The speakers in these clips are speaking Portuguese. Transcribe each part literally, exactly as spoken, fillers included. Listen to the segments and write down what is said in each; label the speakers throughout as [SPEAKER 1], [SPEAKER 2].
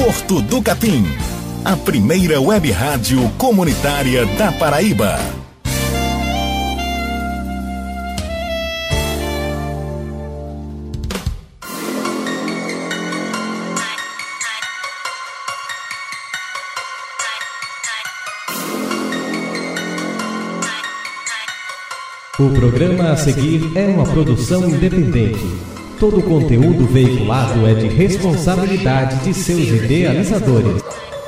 [SPEAKER 1] Porto do Capim, a primeira web rádio comunitária da Paraíba.
[SPEAKER 2] O programa a seguir é uma produção independente. Todo o conteúdo veiculado é de responsabilidade de seus idealizadores.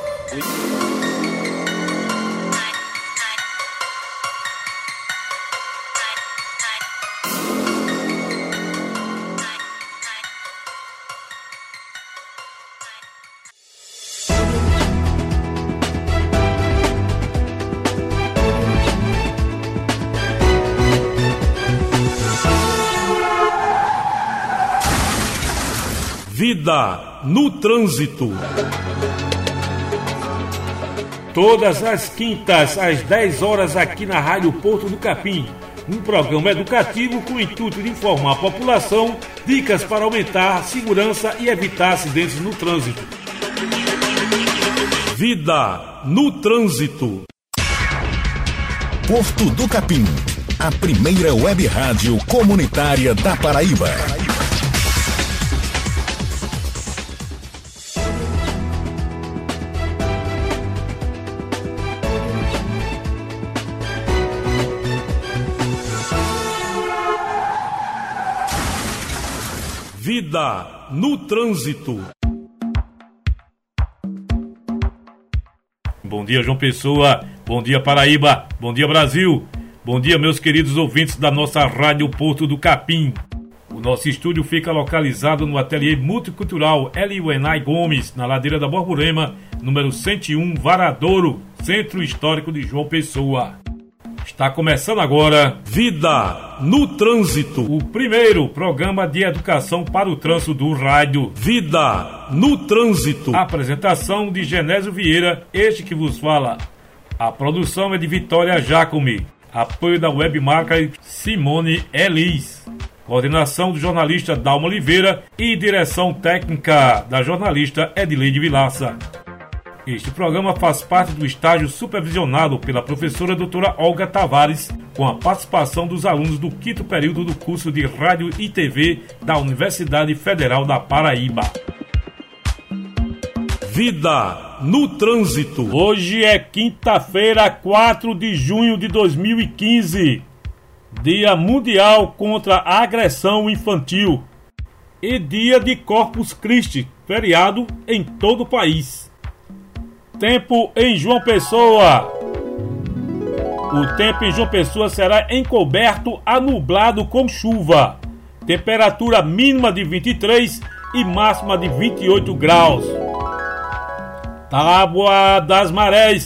[SPEAKER 3] Vida no Trânsito. Todas as quintas, às dez horas, aqui na Rádio Porto do Capim. Um programa educativo com o intuito de informar a população dicas para aumentar a segurança e evitar acidentes no trânsito. Vida no Trânsito.
[SPEAKER 1] Porto do Capim, a primeira web rádio comunitária da Paraíba.
[SPEAKER 3] Vida no Trânsito. Bom dia, João Pessoa. Bom dia, Paraíba. Bom dia, Brasil. Bom dia, meus queridos ouvintes da nossa Rádio Porto do Capim. O nosso estúdio fica localizado no Ateliê Multicultural L U N I Gomes, na Ladeira da Borborema, número cento e um, Varadouro, Centro Histórico de João Pessoa. Está começando agora Vida no Trânsito, o primeiro programa de educação para o trânsito do rádio. Vida no Trânsito. Apresentação de Genésio Vieira, este que vos fala. A produção é de Vitória Jacome. Apoio da webmarca Simone Elis. Coordenação do jornalista Dalma Oliveira e direção técnica da jornalista Edileide Vilaça. Este programa faz parte do estágio supervisionado pela professora doutora Olga Tavares, com a participação dos alunos do quinto período do curso de Rádio e T V da Universidade Federal da Paraíba. Vida no Trânsito. Hoje é quinta-feira, quatro de junho de dois mil e quinze, Dia Mundial contra a Agressão Infantil e Dia de Corpus Christi, feriado em todo o país. Tempo em João Pessoa. O tempo em João Pessoa será encoberto a nublado com chuva. Temperatura mínima de vinte e três e máxima de vinte e oito graus. Tábua das marés.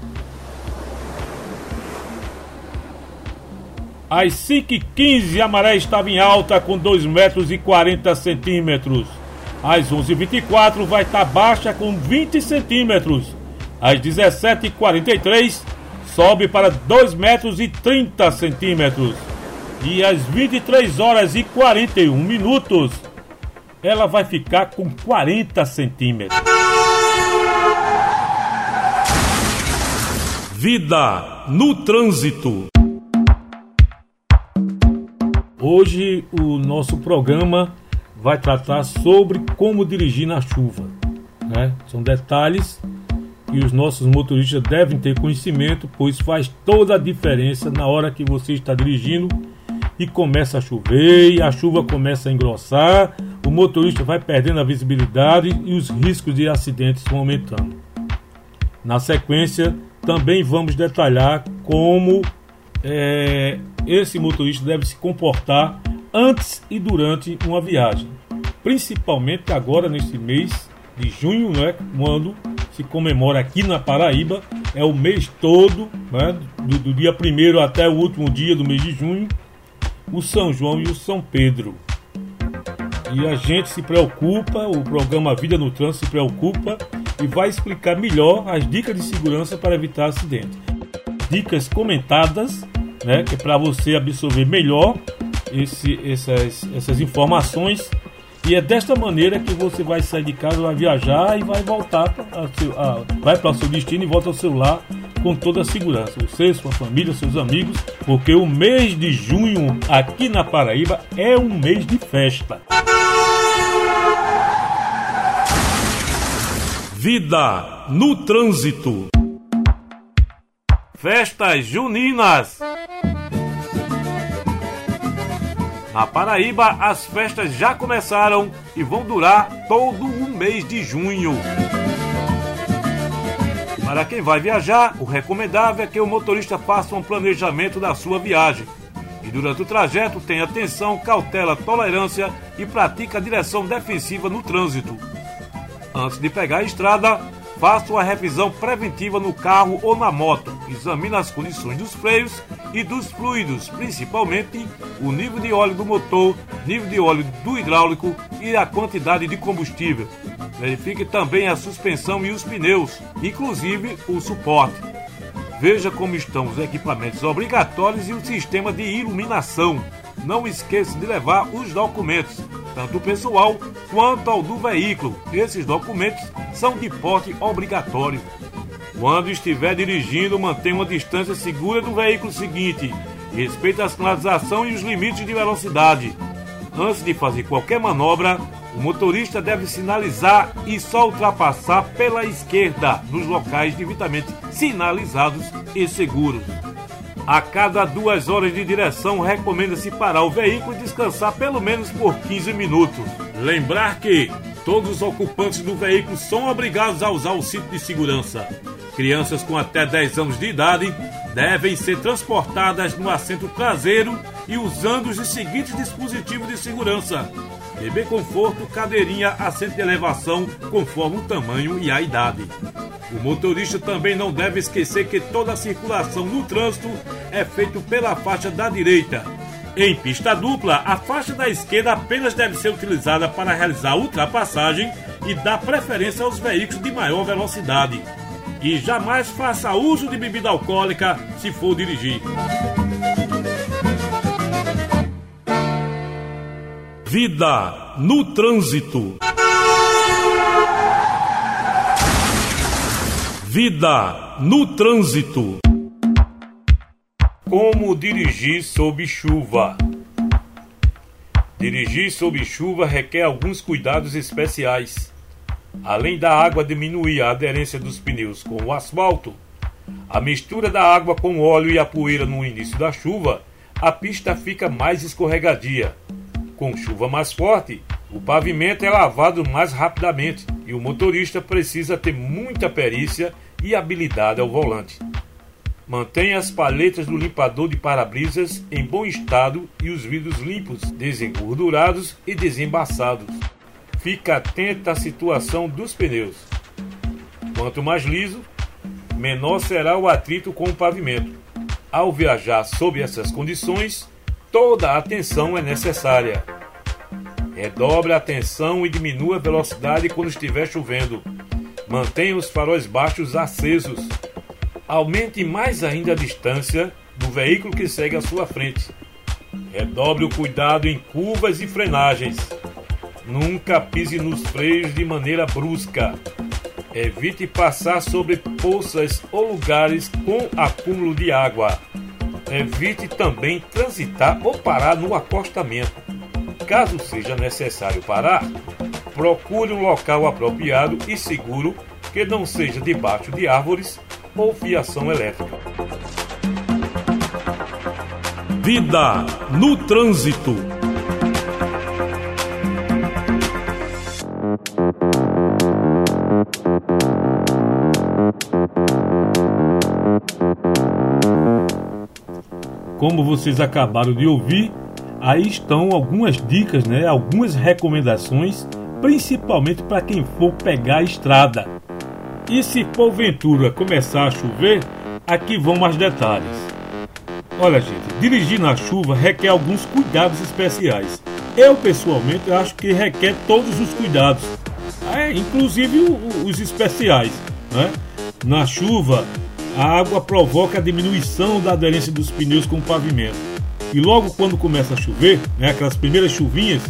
[SPEAKER 3] Às cinco e quinze a maré estava em alta com dois metros e quarenta centímetros. Às onze e vinte e quatro vai estar baixa com vinte centímetros. Às dezessete e quarenta e três sobe para dois metros e trinta centímetros. E às vinte e três horas e quarenta e um minutos ela vai ficar com quarenta centímetros. Vida no Trânsito. Hoje o nosso programa vai tratar sobre como dirigir na chuva, né? São detalhes que os nossos motoristas devem ter conhecimento, pois faz toda a diferença na hora que você está dirigindo e começa a chover e a chuva começa a engrossar, o motorista vai perdendo a visibilidade e os riscos de acidentes vão aumentando. Na sequência, também vamos detalhar como é, esse motorista deve se comportar antes e durante uma viagem, principalmente agora neste mês de junho, né, quando se comemora aqui na Paraíba, é o mês todo, né, do, do dia primeiro até o último dia do mês de junho, o São João e o São Pedro. E a gente se preocupa, o programa Vida no Trânsito se preocupa e vai explicar melhor as dicas de segurança para evitar acidentes. Dicas comentadas, né, que é para você absorver melhor esse, essas, essas informações E é desta maneira que você vai sair de casa, vai viajar e vai voltar para seu, a, vai para o seu destino e volta ao seu lar com toda a segurança. Você, sua família, seus amigos, porque o mês de junho aqui na Paraíba é um mês de festa. Vida no trânsito. Festas juninas. Na Paraíba, as festas já começaram e vão durar todo o mês de junho. Para quem vai viajar, o recomendável é que o motorista faça um planejamento da sua viagem. E durante o trajeto tenha atenção, cautela, tolerância e pratique a direção defensiva no trânsito. Antes de pegar a estrada, faça uma revisão preventiva no carro ou na moto. Examine as condições dos freios e dos fluidos, principalmente o nível de óleo do motor, nível de óleo do hidráulico e a quantidade de combustível. Verifique também a suspensão e os pneus, inclusive o suporte. Veja como estão os equipamentos obrigatórios e o sistema de iluminação. Não esqueça de levar os documentos, tanto o pessoal quanto ao do veículo. Esses documentos são de porte obrigatório. Quando estiver dirigindo, mantenha uma distância segura do veículo seguinte. Respeite a sinalização e os limites de velocidade. Antes de fazer qualquer manobra, o motorista deve sinalizar e só ultrapassar pela esquerda nos locais devidamente sinalizados e seguros. A cada duas horas de direção, recomenda-se parar o veículo e descansar pelo menos por quinze minutos. Lembrar que todos os ocupantes do veículo são obrigados a usar o cinto de segurança. Crianças com até dez anos de idade devem ser transportadas no assento traseiro e usando os seguintes dispositivos de segurança: bebê conforto, cadeirinha, assento de elevação, conforme o tamanho e a idade. O motorista também não deve esquecer que toda a circulação no trânsito é feita pela faixa da direita. Em pista dupla, a faixa da esquerda apenas deve ser utilizada para realizar a ultrapassagem e dar preferência aos veículos de maior velocidade. E jamais faça uso de bebida alcoólica se for dirigir. Vida no trânsito. Vida no trânsito. Como dirigir sob chuva? Dirigir sob chuva requer alguns cuidados especiais. Além da água diminuir a aderência dos pneus com o asfalto, a mistura da água com o óleo e a poeira no início da chuva, a pista fica mais escorregadia. Com chuva mais forte, o pavimento é lavado mais rapidamente e o motorista precisa ter muita perícia e habilidade ao volante. Mantenha as palhetas do limpador de para-brisas em bom estado e os vidros limpos, desengordurados e desembaçados. Fique atento à situação dos pneus. Quanto mais liso, menor será o atrito com o pavimento. Ao viajar sob essas condições, toda a atenção é necessária. Redobre a atenção e diminua a velocidade quando estiver chovendo. Mantenha os faróis baixos acesos. Aumente mais ainda a distância do veículo que segue à sua frente. Redobre o cuidado em curvas e frenagens. Nunca pise nos freios de maneira brusca. Evite passar sobre poças ou lugares com acúmulo de água. Evite também transitar ou parar no acostamento. Caso seja necessário parar, procure um local apropriado e seguro que não seja debaixo de árvores ou fiação elétrica. Vida no trânsito. Como vocês acabaram de ouvir, aí estão algumas dicas, né? Algumas recomendações, principalmente para quem for pegar a estrada. E se porventura começar a chover, aqui vão mais detalhes. Olha, gente, dirigir na chuva requer alguns cuidados especiais. Eu, pessoalmente, acho que requer todos os cuidados, é, inclusive os especiais, né? Na chuva, a água provoca a diminuição da aderência dos pneus com o pavimento. E logo quando começa a chover, né, aquelas primeiras chuvinhas,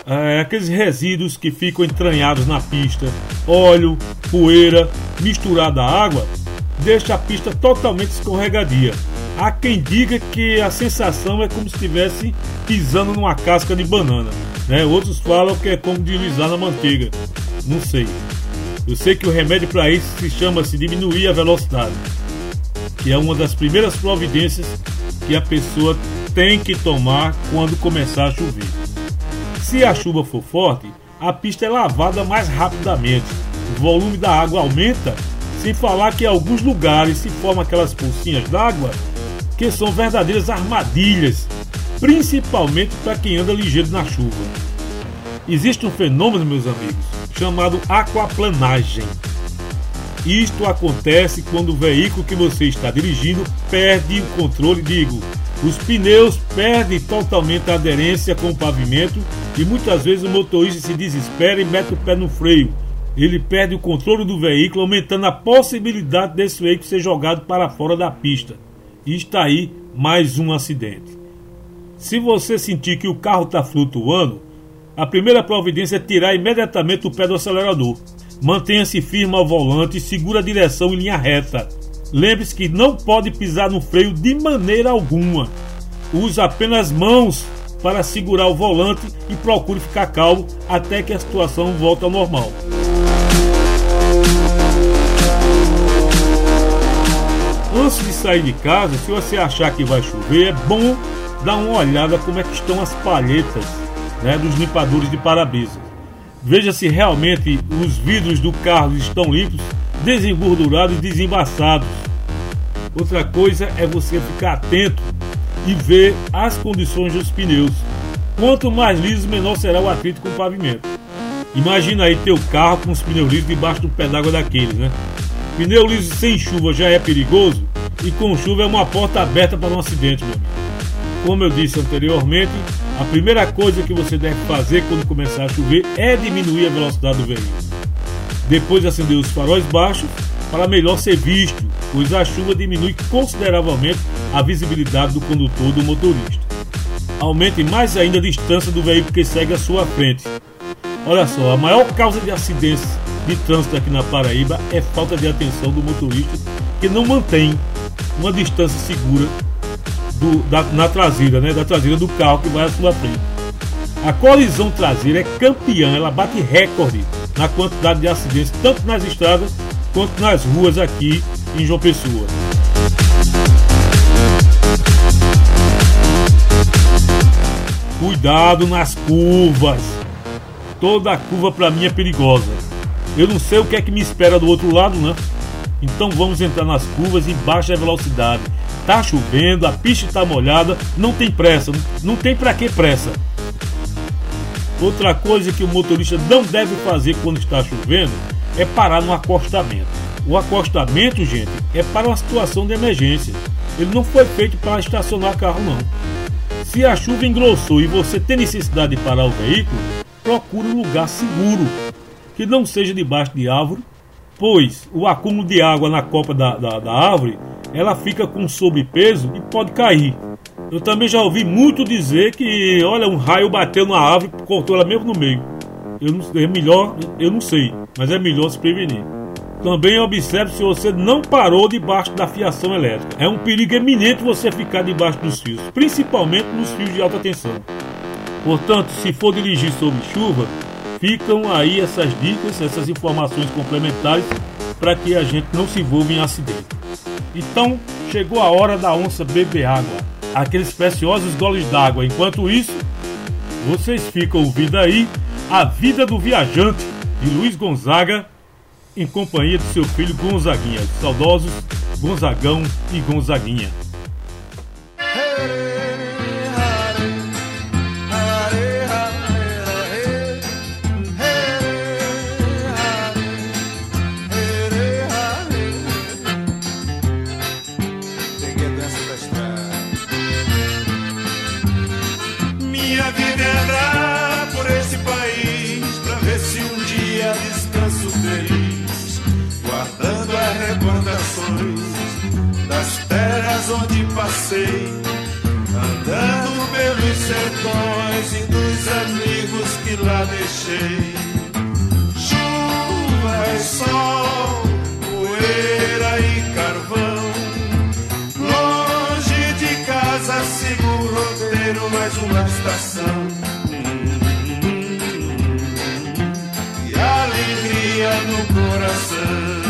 [SPEAKER 3] é, aqueles resíduos que ficam entranhados na pista, óleo, poeira, misturada à água, deixa a pista totalmente escorregadia. Há quem diga que a sensação é como se estivesse pisando numa casca de banana, né? Outros falam que é como deslizar na manteiga. Não sei. Eu sei que o remédio para isso se chama-se diminuir a velocidade, que é uma das primeiras providências que a pessoa tem que tomar quando começar a chover. Se a chuva for forte, a pista é lavada mais rapidamente, o volume da água aumenta, sem falar que em alguns lugares se formam aquelas pocinhas d'água que são verdadeiras armadilhas, principalmente para quem anda ligeiro na chuva. Existe um fenômeno, meus amigos, chamado aquaplanagem. Isto acontece quando o veículo que você está dirigindo perde o controle, digo, os pneus perdem totalmente a aderência com o pavimento e muitas vezes o motorista se desespera e mete o pé no freio. Ele perde o controle do veículo, aumentando a possibilidade desse veículo ser jogado para fora da pista. E está aí mais um acidente. Se você sentir que o carro está flutuando, a primeira providência é tirar imediatamente o pé do acelerador. Mantenha-se firme ao volante e segura a direção em linha reta. Lembre-se que não pode pisar no freio de maneira alguma. Use apenas mãos para segurar o volante e procure ficar calmo até que a situação volte ao normal. Antes de sair de casa, se você achar que vai chover, é bom dar uma olhada como é que estão as palhetas, né, dos limpadores de para-brisa. Veja se realmente os vidros do carro estão limpos, desengordurados e desembaçados. Outra coisa é você ficar atento e ver as condições dos pneus. Quanto mais liso, menor será o atrito com o pavimento. Imagina aí teu carro com os pneus lisos debaixo do pé d'água daqueles, né? Pneu liso sem chuva já é perigoso e com chuva é uma porta aberta para um acidente, meu amigo. Como eu disse anteriormente, a primeira coisa que você deve fazer quando começar a chover é diminuir a velocidade do veículo. Depois acender os faróis baixos para melhor ser visto, pois a chuva diminui consideravelmente a visibilidade do condutor do motorista. Aumente mais ainda a distância do veículo que segue à sua frente. Olha só, a maior causa de acidentes de trânsito aqui na Paraíba é falta de atenção do motorista que não mantém uma distância segura do, da, na traseira, né, da traseira do carro que vai à sua frente. A colisão traseira é campeã, ela bate recorde na quantidade de acidentes, tanto nas estradas quanto nas ruas aqui em João Pessoa. Cuidado nas curvas. Toda curva para mim é perigosa. Eu não sei o que é que me espera do outro lado, né? Então vamos entrar nas curvas em baixa velocidade. Tá chovendo, a pista está molhada, não tem pressa, não tem para que pressa. Outra coisa que o motorista não deve fazer quando está chovendo é parar no acostamento. O acostamento, gente, é para uma situação de emergência. Ele não foi feito para estacionar carro, não. Se a chuva engrossou e você tem necessidade de parar o veículo, procure um lugar seguro, que não seja debaixo de árvore, pois o acúmulo de água na copa da, da, da árvore, ela fica com sobrepeso e pode cair. Eu também já ouvi muito dizer que, olha, um raio bateu na árvore e cortou ela mesmo no meio. Eu não, é melhor, eu não sei, mas é melhor se prevenir. Também observe se você não parou debaixo da fiação elétrica. É um perigo eminente você ficar debaixo dos fios, principalmente nos fios de alta tensão. Portanto, se for dirigir sob chuva, ficam aí essas dicas, essas informações complementares para que a gente não se envolva em acidente. Então, chegou a hora da onça beber água, aqueles preciosos goles d'água. Enquanto isso, vocês ficam ouvindo aí A Vida do Viajante, de Luiz Gonzaga, em companhia de seu filho Gonzaguinha, os saudosos Gonzagão e Gonzaguinha.
[SPEAKER 4] Minha vida é andar por esse país pra ver se um dia descanso feliz, guardando as recordações das terras onde lá deixei. Chuva e sol, poeira e carvão. Longe de casa sigo o roteiro, mais uma estação. E alegria no coração.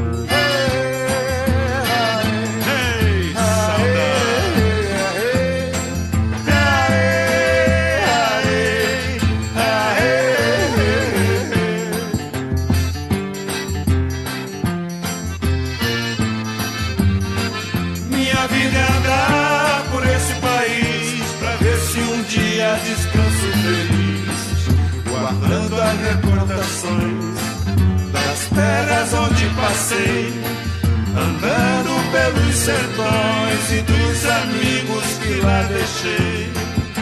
[SPEAKER 4] Descanso feliz, guardando as recordações das terras onde passei, andando pelos sertões e dos amigos que lá deixei.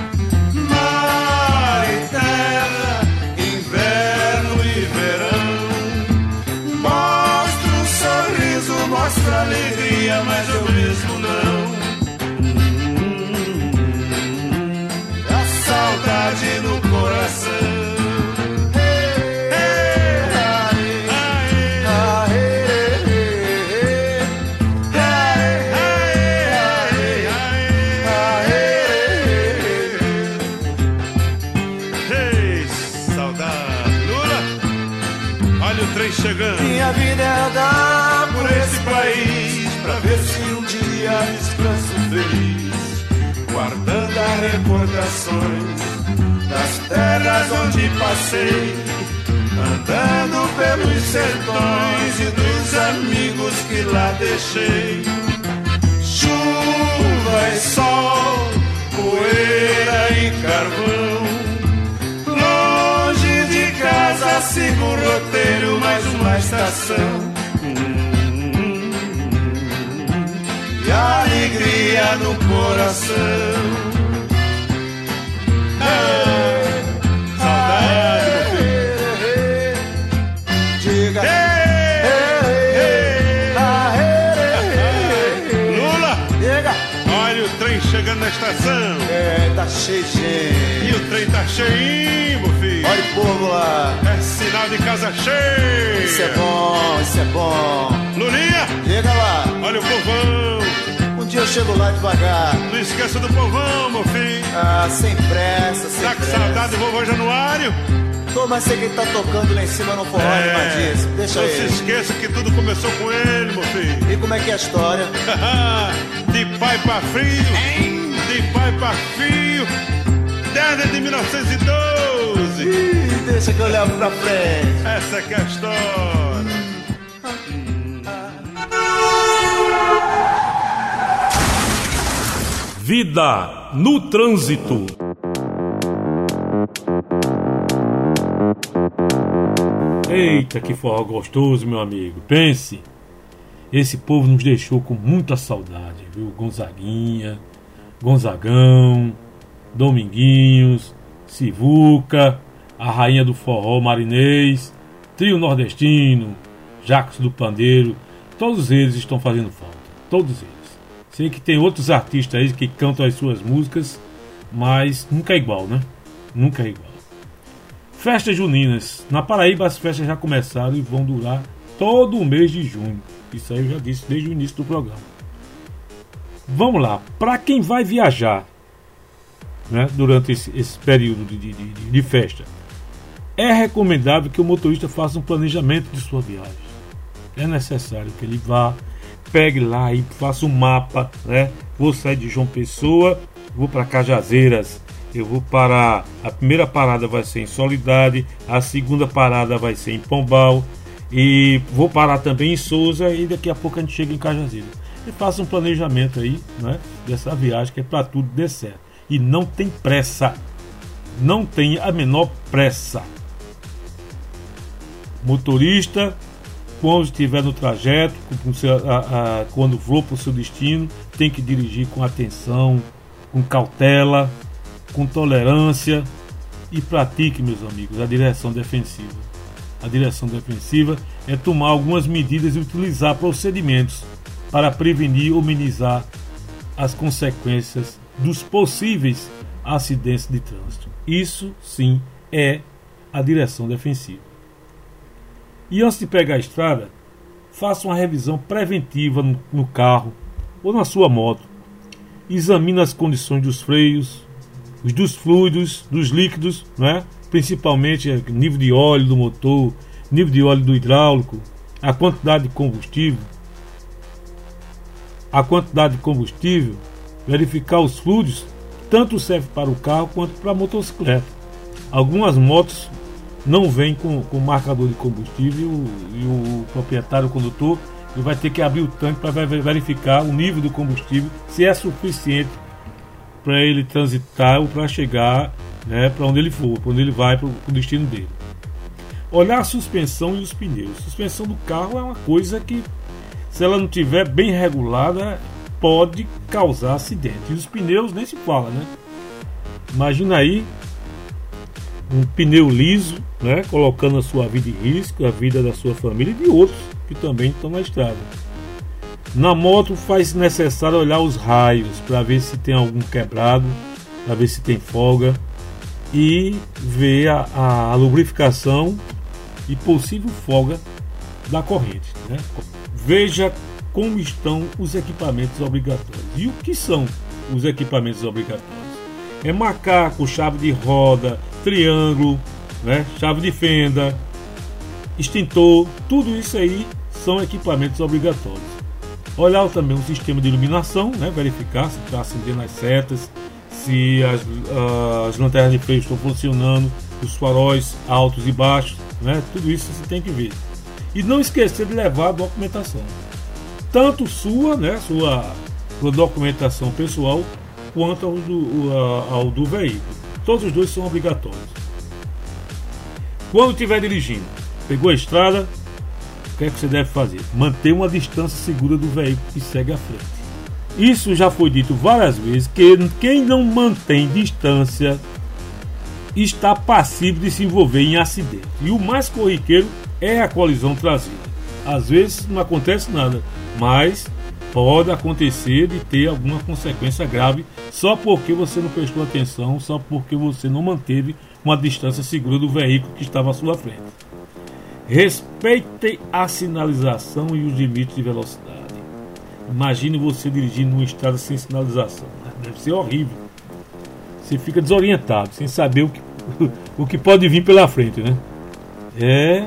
[SPEAKER 4] Mar e terra, inverno e verão, mostra um sorriso, mostra alegria, mas eu mesmo não. Saudade no coração. Ei, saudade. Lula, olha o trem chegando. Minha vida é andar por esse país pra ver se um dia descanso feliz, guardando as recordações das terras onde passei, andando pelos sertões e dos amigos que lá deixei. Chuva e sol, poeira e carvão. Longe de casa sigo o roteiro, mais uma estação. E alegria no coração. Ah, saudade, meu filho. Diga. Lula, diga. Olha o trem chegando na estação. É, tá cheio de gente. E o trem tá cheinho, meu filho. Olha o povo lá. É sinal de casa cheia. Isso é bom, isso é bom. Lulinha, diga lá. Olha o povão. Um dia eu chego lá devagar. Não esqueça do povão, meu filho. Ah, sem pressa, sem tá pressa. Tá com saudade do vovô Januário? Tô, mas sei que ele tá tocando lá em cima no forró, é, Madiz. Deixa ele. Não se esqueça que tudo começou com ele, meu filho. E como é que é a história? De pai pra filho. Hein? De pai pra filho. Desde de mil novecentos e doze. Ih, deixa que eu levo pra frente. Essa é que é a história.
[SPEAKER 3] Vida no trânsito. Eita, que forró gostoso, meu amigo. Pense, esse povo nos deixou com muita saudade, viu? Gonzaguinha, Gonzagão, Dominguinhos, Sivuca, a rainha do forró Marinês, Trio Nordestino, Jacos do Pandeiro. Todos eles estão fazendo falta, todos eles. Sei que tem outros artistas aí que cantam as suas músicas, mas nunca é igual, né? Nunca é igual. Festas juninas. Na Paraíba as festas já começaram e vão durar todo o mês de junho. Isso aí eu já disse desde o início do programa. Vamos lá. Para quem vai viajar, né, durante esse, esse período de, de, de, de festa, é recomendável que o motorista faça um planejamento de sua viagem. É necessário que ele vá, pegue lá e faça um mapa, né? Vou sair de João Pessoa, vou para Cajazeiras, eu vou para... A primeira parada vai ser em Soledade, a segunda parada vai ser em Pombal, e vou parar também em Souza, e daqui a pouco a gente chega em Cajazeiras. E faça um planejamento aí, né, dessa viagem, que é para tudo dar certo. E não tem pressa, não tem a menor pressa. Motorista, quando estiver no trajeto, quando for para o seu destino, tem que dirigir com atenção, com cautela, com tolerância, e pratique, meus amigos, a direção defensiva. A direção defensiva é tomar algumas medidas e utilizar procedimentos para prevenir ou minimizar as consequências dos possíveis acidentes de trânsito. Isso sim é a direção defensiva. E antes de pegar a estrada, faça uma revisão preventiva no, no carro ou na sua moto. Examine as condições dos freios, os dos fluidos, dos líquidos, né? Principalmente o nível de óleo do motor, nível de óleo do hidráulico, a quantidade de combustível, a quantidade de combustível, verificar os fluidos, tanto serve para o carro quanto para a motocicleta. Algumas motos não vêm com, com marcador de combustível e o proprietário, o condutor, ele vai ter que abrir o tanque para verificar o nível do combustível, se é suficiente para ele transitar ou para chegar, né, para onde ele for, para onde ele vai, para o destino dele. Olhar a suspensão e os pneus. A suspensão do carro é uma coisa que, se ela não estiver bem regulada, pode causar acidente. E os pneus nem se fala, né? Imagina aí um pneu liso, né, colocando a sua vida em risco, a vida da sua família e de outros que também estão na estrada. Na moto faz necessário olhar os raios para ver se tem algum quebrado, para ver se tem folga e ver a, a, a lubrificação e possível folga da corrente, né? Veja como estão os equipamentos obrigatórios. E o que são os equipamentos obrigatórios? É macaco, chave de roda, triângulo, né? Chave de fenda, extintor, tudo isso aí são equipamentos obrigatórios. Olhar também o sistema de iluminação, né? Verificar se está acendendo as setas, se as, uh, as lanternas de freio estão funcionando, os faróis altos e baixos, né? Tudo isso você tem que ver. E não esquecer de levar a documentação, tanto sua, né? Sua, sua documentação pessoal, quanto ao do, uh, ao do veículo. Todos os dois são obrigatórios. Quando estiver dirigindo, pegou a estrada, o que é que você deve fazer? Manter uma distância segura do veículo que segue à frente. Isso já foi dito várias vezes, que quem não mantém distância está passível de se envolver em acidente. E o mais corriqueiro é a colisão traseira. Às vezes não acontece nada, mas pode acontecer de ter alguma consequência grave só porque você não prestou atenção, só porque você não manteve uma distância segura do veículo que estava à sua frente. Respeite a sinalização e os limites de velocidade. Imagine você dirigindo numa estrada sem sinalização, né? Deve ser horrível. Você fica desorientado, sem saber o que, o que pode vir pela frente, né? É...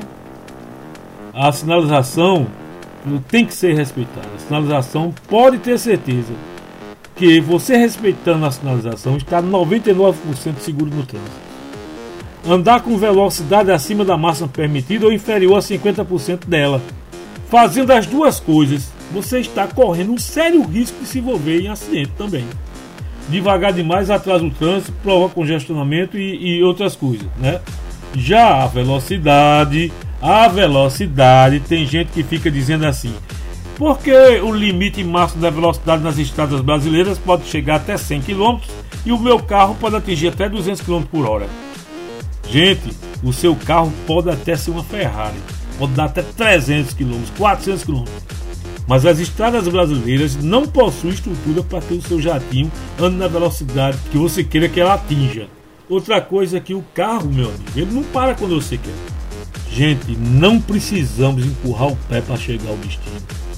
[SPEAKER 3] A sinalização tem que ser respeitada. A sinalização, pode ter certeza que você respeitando a sinalização está noventa e nove por cento seguro no trânsito. Andar com velocidade acima da máxima permitida ou inferior a cinquenta por cento dela. Fazendo as duas coisas, você está correndo um sério risco de se envolver em acidente também. Devagar demais atrasa o trânsito, provoca congestionamento e, e outras coisas, né? Já a velocidade, a velocidade, tem gente que fica dizendo assim, porque o limite máximo da velocidade nas estradas brasileiras pode chegar até cem quilômetros e o meu carro pode atingir até duzentos quilômetros por hora. Gente, o seu carro pode até ser uma Ferrari, pode dar até trezentos quilômetros, quatrocentos quilômetros. Mas as estradas brasileiras não possuem estrutura para que o seu jatinho ande na velocidade que você queira que ela atinja. Outra coisa é que o carro, meu amigo, ele não para quando você quer. Gente, não precisamos empurrar o pé para chegar ao destino.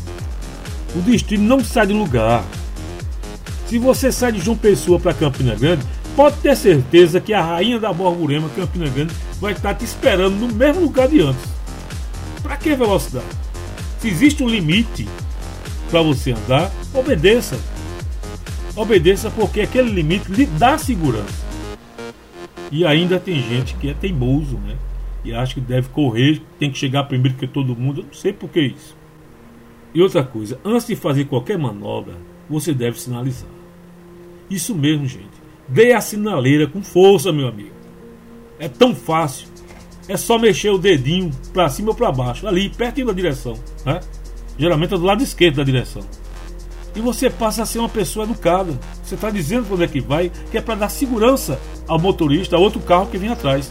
[SPEAKER 3] O destino não sai de lugar. Se você sai de João Pessoa para Campina Grande, pode ter certeza que a rainha da Borborema, Campina Grande, vai estar te esperando no mesmo lugar de antes. Para que velocidade? Se existe um limite para você andar, obedeça. Obedeça porque aquele limite lhe dá segurança. E ainda tem gente que é teimoso, né? E acha que deve correr, tem que chegar primeiro que todo mundo. Eu não sei por que isso. E outra coisa, antes de fazer qualquer manobra, você deve sinalizar. Isso mesmo, gente. Dê a sinaleira com força, meu amigo. É tão fácil. É só mexer o dedinho para cima ou para baixo, ali, pertinho da direção, né? Geralmente é do lado esquerdo da direção. E você passa a ser uma pessoa educada. Você está dizendo para onde é que vai, que é para dar segurança ao motorista, a outro carro que vem atrás.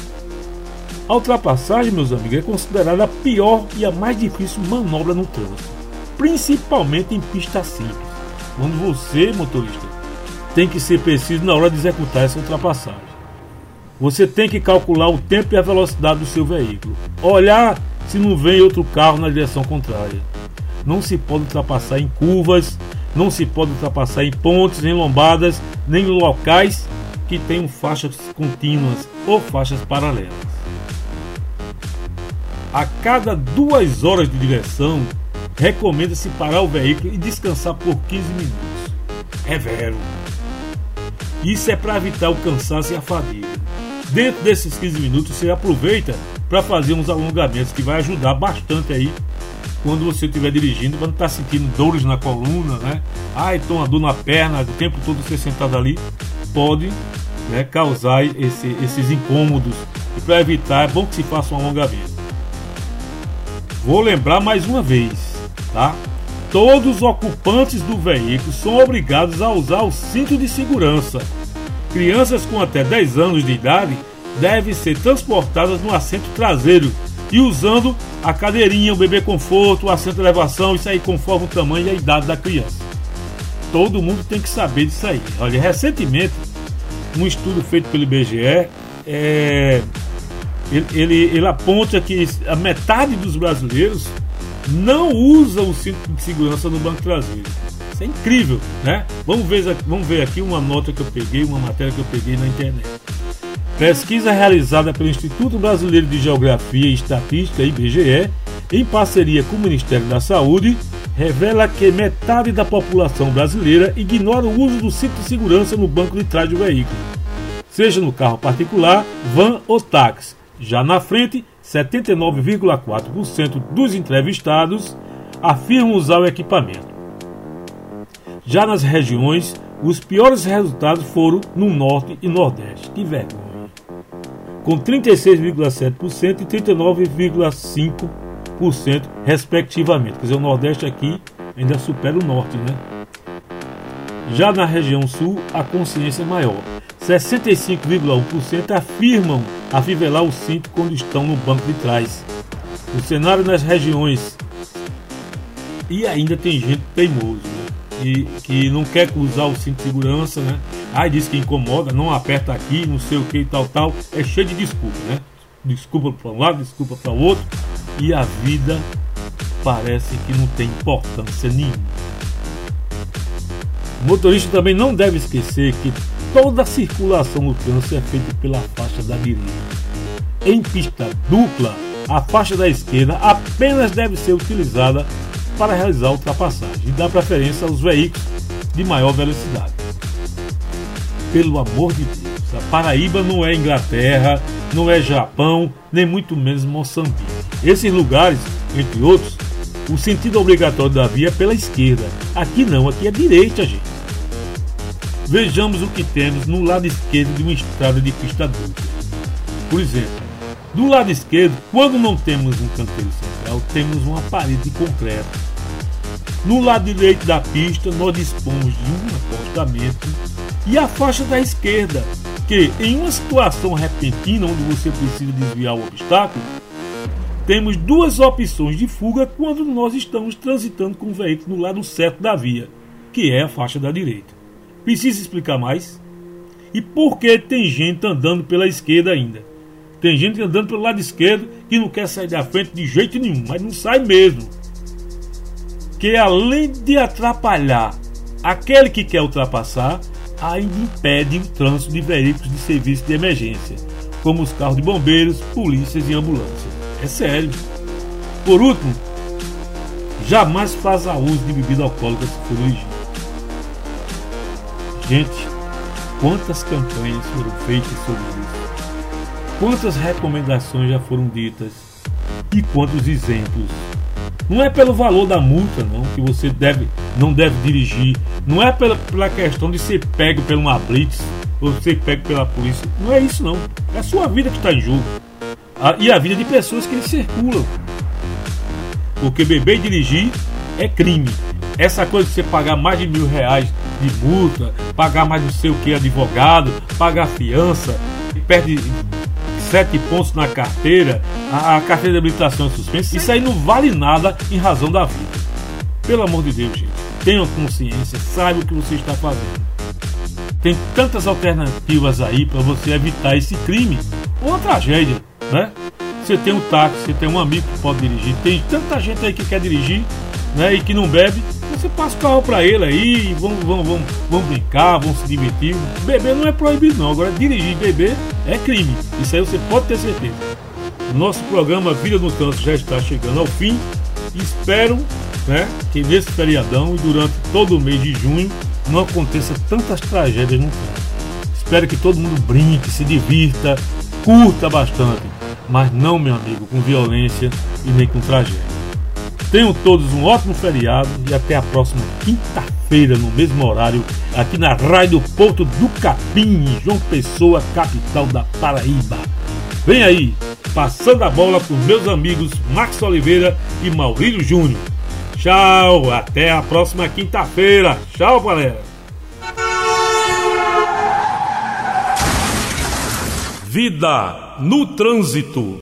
[SPEAKER 3] A ultrapassagem, meus amigos, é considerada a pior e a mais difícil manobra no trânsito, principalmente em pista simples, quando você, motorista, tem que ser preciso na hora de executar essa ultrapassagem. você tem que calcular o tempo e a velocidade do seu veículo. Olhar se não vem outro carro na direção contrária. Não se pode ultrapassar em curvas, não se pode ultrapassar em pontes, em lombadas, nem em locais que tenham faixas contínuas ou faixas paralelas. A cada duas horas de direção, recomenda-se parar o veículo e descansar por quinze minutos. É vero. Isso é para evitar o cansaço e a fadiga. Dentro desses quinze minutos, você aproveita para fazer uns alongamentos que vai ajudar bastante aí quando você estiver dirigindo, quando está sentindo dores na coluna, né? Ah, então uma dor na perna, o tempo todo você sentado ali, pode, né, causar esse, esses incômodos. E para evitar, é bom que se faça um alongamento. Vou lembrar mais uma vez, tá? Todos os ocupantes do veículo são obrigados a usar o cinto de segurança. Crianças com até dez anos de idade devem ser transportadas no assento traseiro e usando a cadeirinha, o bebê conforto, o assento de elevação, isso aí conforme o tamanho e a idade da criança. Todo mundo tem que saber disso aí. Olha, recentemente, um estudo feito pelo I B G E, é, ele, ele, ele aponta que a metade dos brasileiros não usa o cinto de segurança no banco traseiro. Isso é incrível, né? Vamos ver, vamos ver aqui uma nota que eu peguei, uma matéria que eu peguei na internet. Pesquisa realizada pelo Instituto Brasileiro de Geografia e Estatística, I B G E, em parceria com o Ministério da Saúde, revela que metade da população brasileira ignora o uso do cinto de segurança no banco de trás do veículo, seja no carro particular, van ou táxi. Já na frente, setenta e nove vírgula quatro por cento dos entrevistados afirmam usar o equipamento. Já nas regiões, os piores resultados foram no Norte e Nordeste. Que vergonha! Com trinta e seis vírgula sete por cento e trinta e nove vírgula cinco por cento respectivamente. Quer dizer, o Nordeste aqui ainda supera o Norte, né? Já na região Sul, a consciência é maior. sessenta e cinco vírgula um por cento afirmam afivelar o cinto quando estão no banco de trás. O cenário nas regiões... E ainda tem gente teimoso, né? E, que não quer usar o cinto de segurança, né? Aí diz que incomoda, não aperta aqui, não sei o que e tal, tal. É cheio de desculpa, né? Desculpa para um lado, desculpa para o outro. E a vida parece que não tem importância nenhuma. O motorista também não deve esquecer que toda a circulação no trânsito é feita pela faixa da direita. Em pista dupla, a faixa da esquerda apenas deve ser utilizada para realizar a ultrapassagem e dar preferência aos veículos de maior velocidade. Pelo amor de Deus, a Paraíba não é Inglaterra, não é Japão, nem muito menos Moçambique. Esses lugares, entre outros, o sentido obrigatório da via é pela esquerda. Aqui não, aqui é direita, gente. Vejamos o que temos no lado esquerdo de uma estrada de pista dupla. Por exemplo, do lado esquerdo, quando não temos um canteiro central, temos uma parede de concreto. No lado direito da pista, nós dispomos de um acostamento e a faixa da esquerda, que em uma situação repentina onde você precisa desviar o obstáculo, temos duas opções de fuga quando nós estamos transitando com o veículo no lado certo da via, que é a faixa da direita. Precisa explicar mais? E por que tem gente andando pela esquerda ainda? Tem gente andando pelo lado esquerdo que não quer sair da frente de jeito nenhum, mas não sai mesmo. Que além de atrapalhar aquele que quer ultrapassar, ainda impede o trânsito de veículos de serviço de emergência, como os carros de bombeiros, polícias e ambulâncias. É sério. Por último, jamais faça uso de bebida alcoólica se for dirigir. Gente, quantas campanhas foram feitas sobre isso? Quantas recomendações já foram ditas? E quantos exemplos? Não é pelo valor da multa, não, que você deve, não deve dirigir. Não é pela, pela questão de ser pego por uma blitz ou ser pego pela polícia. Não é isso, não. É a sua vida que está em jogo. A, e a vida de pessoas que lhe circulam. Porque beber e dirigir é crime. Essa coisa de você pagar mais de mil reais de multa, pagar mais não sei o que advogado, pagar fiança, perde sete pontos na carteira, a, a carteira de habilitação é suspensa, isso aí não vale nada em razão da vida. Pelo amor de Deus, gente, tenham consciência, saiba o que você está fazendo. Tem tantas alternativas aí para você evitar esse crime ou uma tragédia, né? Você tem um táxi, você tem um amigo que pode dirigir, tem tanta gente aí que quer dirigir, né, e que não bebe. Você passa o carro para ele aí, vamos, vamos, vamos, vamos brincar, vamos se divertir. Beber não é proibido não, agora dirigir e beber é crime, isso aí você pode ter certeza. O nosso programa Vida no Trânsito já está chegando ao fim. Espero, né, que nesse feriadão e durante todo o mês de junho não aconteça tantas tragédias no trânsito. Espero que todo mundo brinque, se divirta, curta bastante, mas não, meu amigo, com violência e nem com tragédia. Tenham todos um ótimo feriado e até a próxima quinta-feira, no mesmo horário, aqui na Rádio Porto do Capim, em João Pessoa, capital da Paraíba. Vem aí, passando a bola para os meus amigos Max Oliveira e Maurílio Júnior. Tchau, até a próxima quinta-feira. Tchau, galera. Vida no Trânsito.